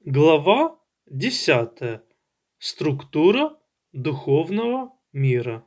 Глава 10. Структура духовного мира.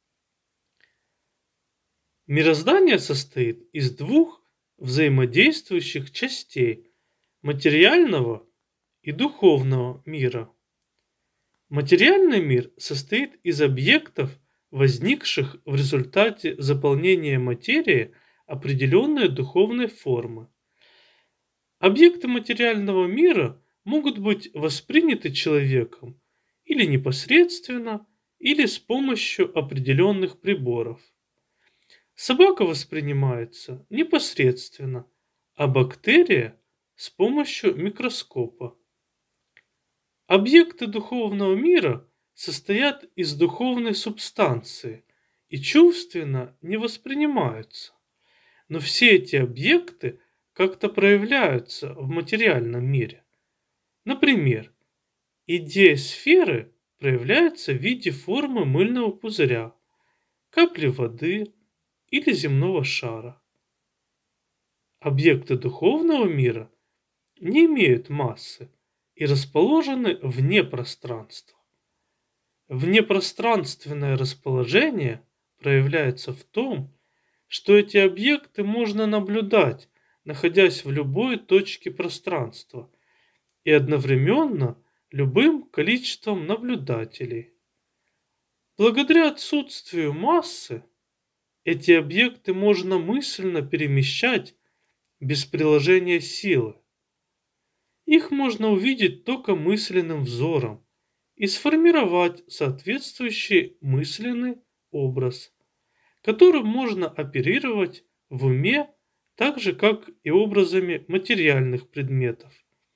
Мироздание состоит из двух взаимодействующих частей – материального и духовного мира. Материальный мир состоит из объектов, возникших в результате заполнения материи определенной духовной формы. Объекты материального мира могут быть восприняты человеком или непосредственно, или с помощью определенных приборов. Собака воспринимается непосредственно, а бактерия с помощью микроскопа. Объекты духовного мира состоят из духовной субстанции и чувственно не воспринимаются. Но все эти объекты как-то проявляются в материальном мире. Например, идея сферы проявляется в виде формы мыльного пузыря, капли воды или земного шара. Объекты духовного мира не имеют массы и расположены вне пространства. Внепространственное расположение проявляется в том, что эти объекты можно наблюдать, находясь в любой точке пространства, и одновременно любым количеством наблюдателей. Благодаря отсутствию массы эти объекты можно мысленно перемещать без приложения силы. Их можно увидеть только мысленным взором и сформировать соответствующий мысленный образ, которым можно оперировать в уме так же, как и образами материальных предметов.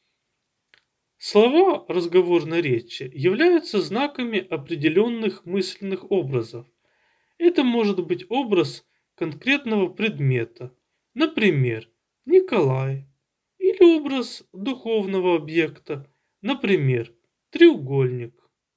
Слова разговорной речи являются знаками определенных мысленных образов. Это может быть образ конкретного предмета, например, Николай, или образ духовного объекта, например, треугольник.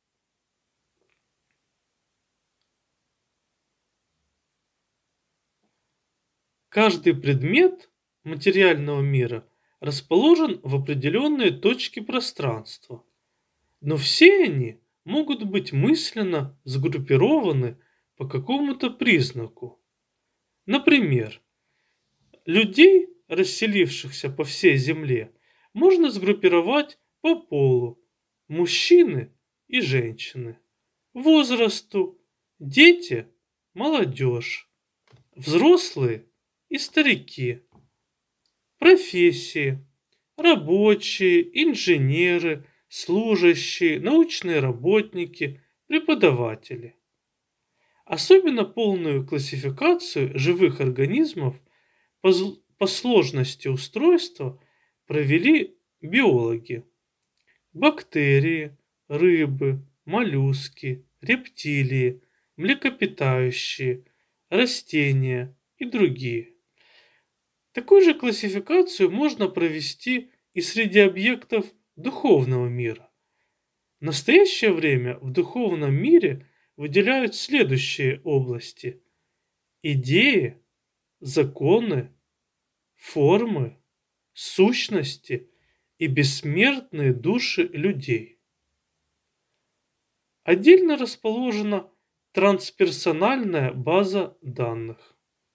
Каждый предмет материального мира расположен в определенной точке пространства, но все они могут быть мысленно сгруппированы по какому-то признаку. Например, людей, расселившихся по всей Земле, можно сгруппировать по полу: мужчины и женщины, возрасту, дети, молодежь, взрослые и старики, профессии, рабочие, инженеры, служащие, научные работники, преподаватели. Особенно полную классификацию живых организмов по сложности устройства провели биологи. Бактерии, рыбы, моллюски, рептилии, млекопитающие, растения и другие. Такую же классификацию можно провести и среди объектов духовного мира. В настоящее время в духовном мире выделяют следующие области: идеи, законы, формы, сущности и бессмертные души людей. Отдельно расположена трансперсональная база данных.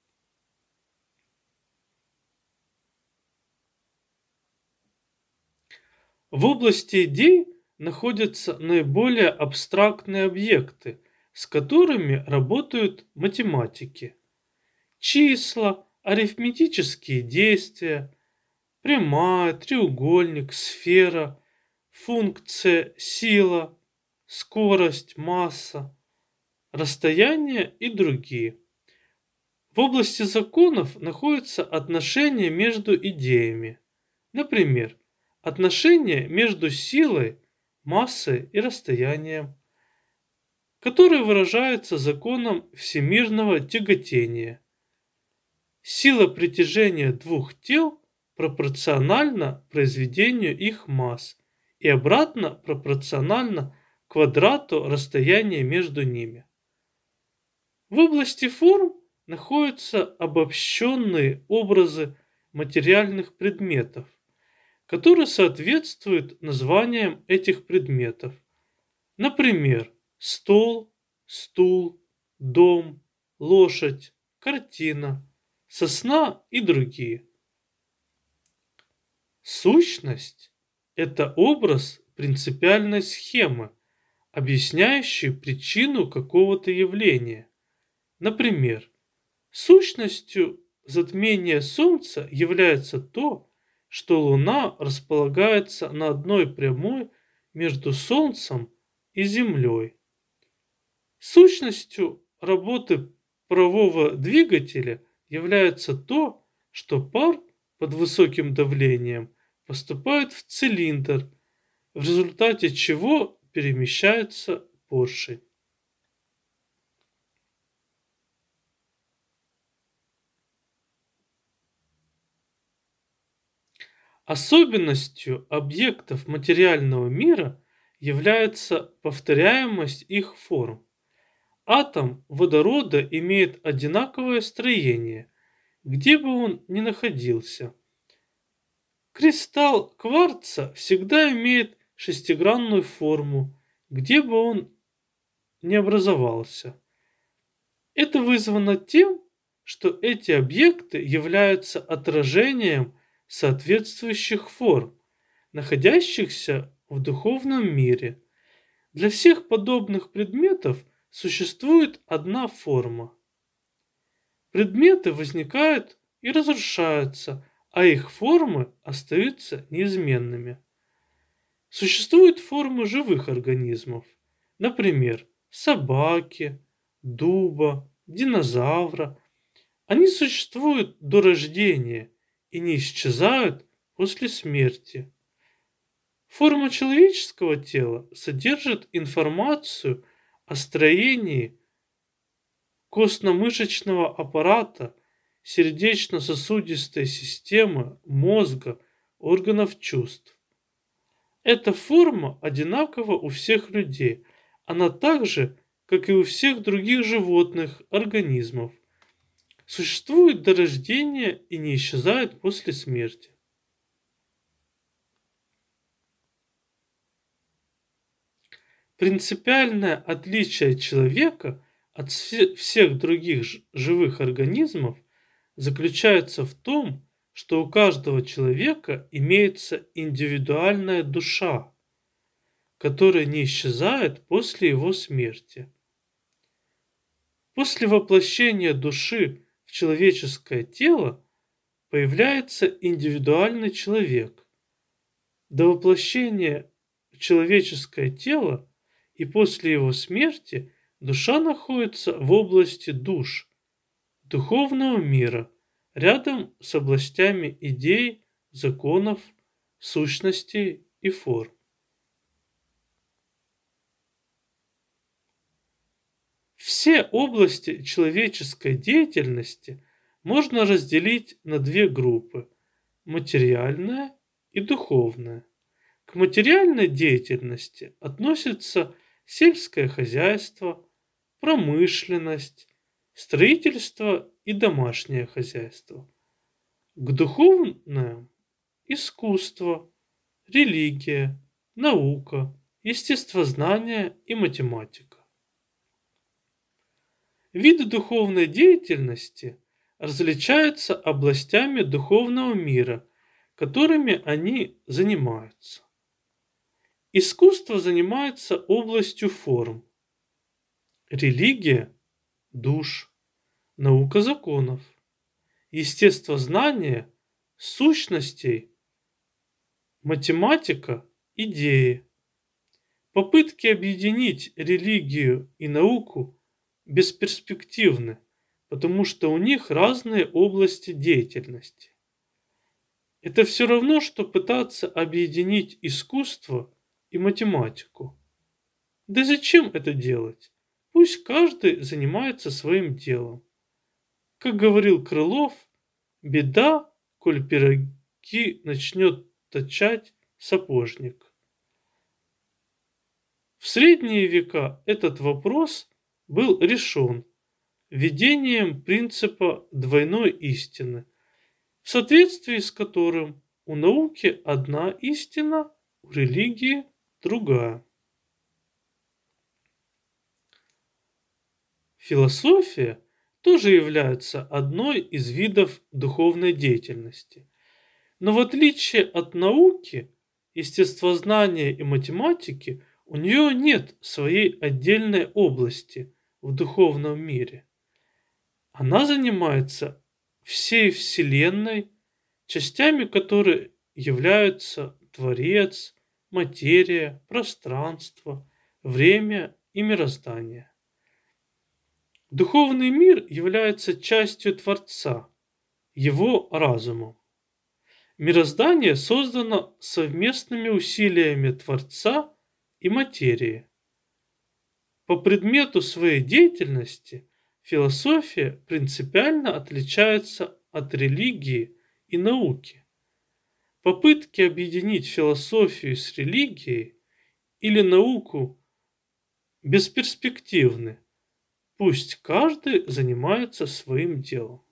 В области идей находятся наиболее абстрактные объекты, с которыми работают математики. Числа, арифметические действия, прямая, треугольник, сфера, функция, сила, скорость, масса, расстояние и другие. В области законов находятся отношения между идеями. Например, отношения между силой, массой и расстоянием, которые выражаются законом всемирного тяготения. Сила притяжения двух тел пропорциональна произведению их масс и обратно пропорциональна квадрату расстояния между ними. В области форм находятся обобщенные образы материальных предметов, который соответствует названиям этих предметов. Например, стол, стул, дом, лошадь, картина, сосна и другие. Сущность – это образ принципиальной схемы, объясняющий причину какого-то явления. Например, сущностью затмения Солнца является то, что Луна располагается на одной прямой между Солнцем и Землей. Сущностью работы парового двигателя является то, что пар под высоким давлением поступает в цилиндр, в результате чего перемещается поршень. Особенностью объектов материального мира является повторяемость их форм. Атом водорода имеет одинаковое строение, где бы он ни находился. Кристалл кварца всегда имеет шестигранную форму, где бы он ни образовался. Это вызвано тем, что эти объекты являются отражением соответствующих форм, находящихся в духовном мире. Для всех подобных предметов существует одна форма. Предметы возникают и разрушаются, а их формы остаются неизменными. Существуют формы живых организмов, например, собаки, дуба, динозавра. Они существуют до рождения и не исчезают после смерти. Форма человеческого тела содержит информацию о строении костно-мышечного аппарата, сердечно-сосудистой системы, мозга, органов чувств. Эта форма одинакова у всех людей. Она так же, как и у всех других животных, организмов, существует до рождения и не исчезает после смерти. Принципиальное отличие человека от всех других живых организмов заключается в том, что у каждого человека имеется индивидуальная душа, которая не исчезает после его смерти. После воплощения души в человеческое тело появляется индивидуальный человек. До воплощения в человеческое тело и после его смерти душа находится в области душ, духовного мира, рядом с областями идей, законов, сущностей и форм. Все области человеческой деятельности можно разделить на две группы – материальная и духовная. К материальной деятельности относятся сельское хозяйство, промышленность, строительство и домашнее хозяйство. К духовным – искусство, религия, наука, естествознание и математика. Виды духовной деятельности различаются областями духовного мира, которыми они занимаются. Искусство занимается областью форм, религия – душ, наука законов, естествознание – сущностей, математика – идеи. Попытки объединить религию и науку бесперспективны, потому что у них разные области деятельности. Это все равно, что пытаться объединить искусство и математику. Да зачем это делать? Пусть каждый занимается своим делом. Как говорил Крылов, беда, коль пироги начнет точать сапожник. В средние века этот вопрос был решен введением принципа двойной истины, в соответствии с которым у науки одна истина, у религии другая. Философия тоже является одной из видов духовной деятельности. Но в отличие от науки, естествознания и математики, у нее нет своей отдельной области в духовном мире. Она занимается всей Вселенной, частями которой являются Творец, материя, пространство, время и мироздание. Духовный мир является частью Творца, его разумом. Мироздание создано совместными усилиями Творца и материи. По предмету своей деятельности философия принципиально отличается от религии и науки. Попытки объединить философию с религией или науку бесперспективны. Пусть каждый занимается своим делом.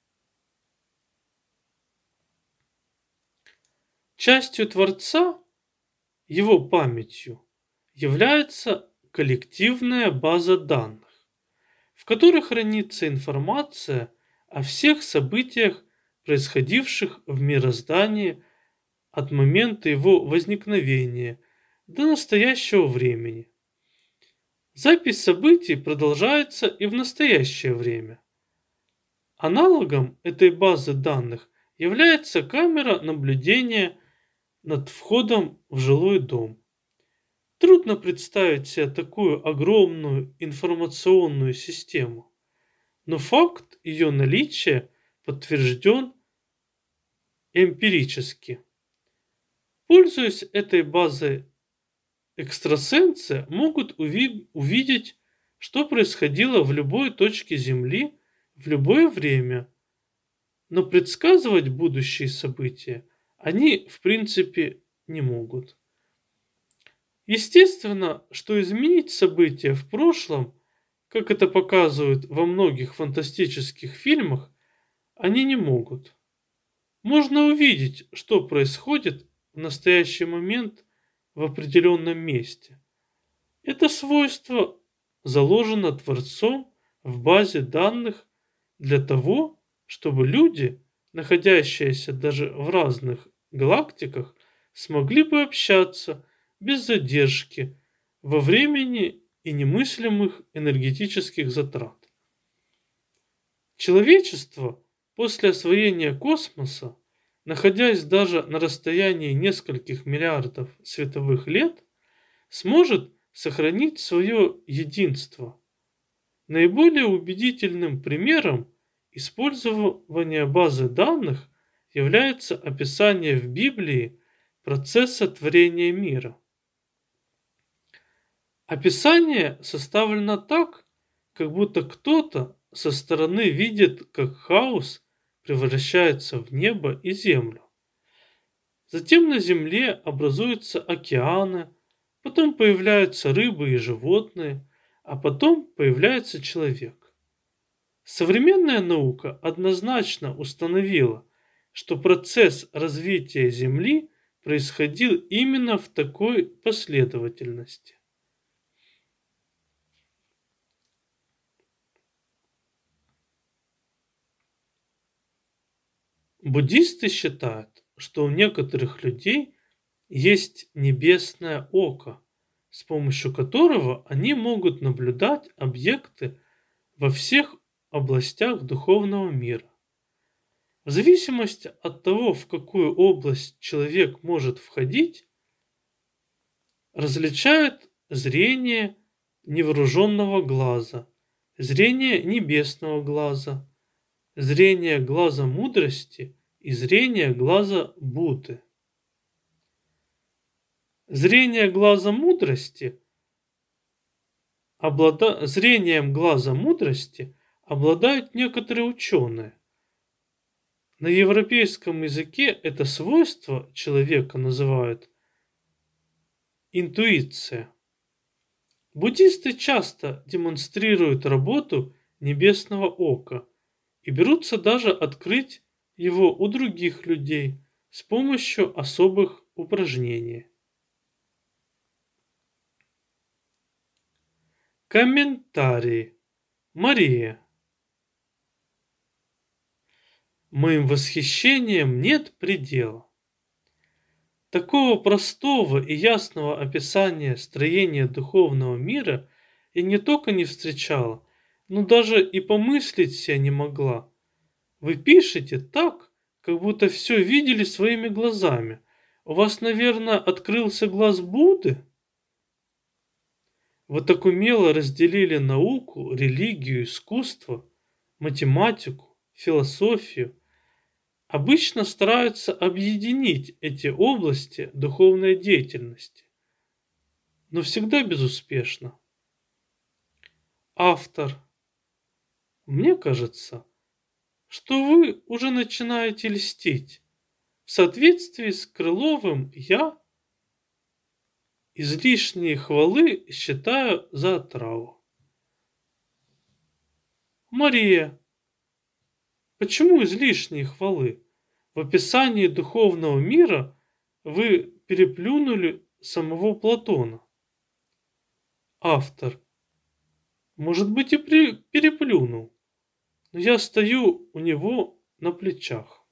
Частью Творца, его памятью, является коллективная база данных, в которой хранится информация о всех событиях, происходивших в мироздании от момента его возникновения до настоящего времени. Запись событий продолжается и в настоящее время. Аналогом этой базы данных является камера наблюдения над входом в жилой дом. Трудно представить себе такую огромную информационную систему, но факт ее наличия подтвержден эмпирически. Пользуясь этой базой, экстрасенсы могут увидеть, что происходило в любой точке Земли в любое время, но предсказывать будущие события они, в принципе, не могут. Естественно, что изменить события в прошлом, как это показывают во многих фантастических фильмах, они не могут. Можно увидеть, что происходит в настоящий момент в определенном месте. Это свойство заложено Творцом в базе данных для того, чтобы люди, находящиеся даже в разных галактиках, смогли бы общаться без задержки во времени и немыслимых энергетических затрат. Человечество после освоения космоса, находясь даже на расстоянии нескольких миллиардов световых лет, сможет сохранить свое единство. Наиболее убедительным примером использования базы данных является описание в Библии процесса творения мира. Описание составлено так, как будто кто-то со стороны видит, как хаос превращается в небо и землю. Затем на земле образуются океаны, потом появляются рыбы и животные, а потом появляется человек. Современная наука однозначно установила, что процесс развития Земли происходил именно в такой последовательности. Буддисты считают, что у некоторых людей есть небесное око, с помощью которого они могут наблюдать объекты во всех областях духовного мира. В зависимости от того, в какую область человек может входить, различают зрение невооруженного глаза, зрение небесного глаза, зрение глаза мудрости и зрение глаза Будды. Зрением глаза мудрости обладают некоторые ученые. На европейском языке это свойство человека называют интуиция. Буддисты часто демонстрируют работу небесного ока и берутся даже открыть его у других людей, с помощью особых упражнений. Комментарий. Мария. Моим восхищением нет предела. Такого простого и ясного описания строения духовного мира я не только не встречала, но даже и помыслить себе не могла. Вы пишете так, как будто все видели своими глазами. У вас, наверное, открылся глаз Будды? Вы так умело разделили науку, религию, искусство, математику, философию. Обычно стараются объединить эти области духовной деятельности, но всегда безуспешно. Автор. Мне кажется, что вы уже начинаете льстить. В соответствии с Крыловым я излишние хвалы считаю за отраву. Мария. Почему излишние хвалы? В описании духовного мира вы переплюнули самого Платона. Автор. Может быть и переплюнул, но я стою у него на плечах.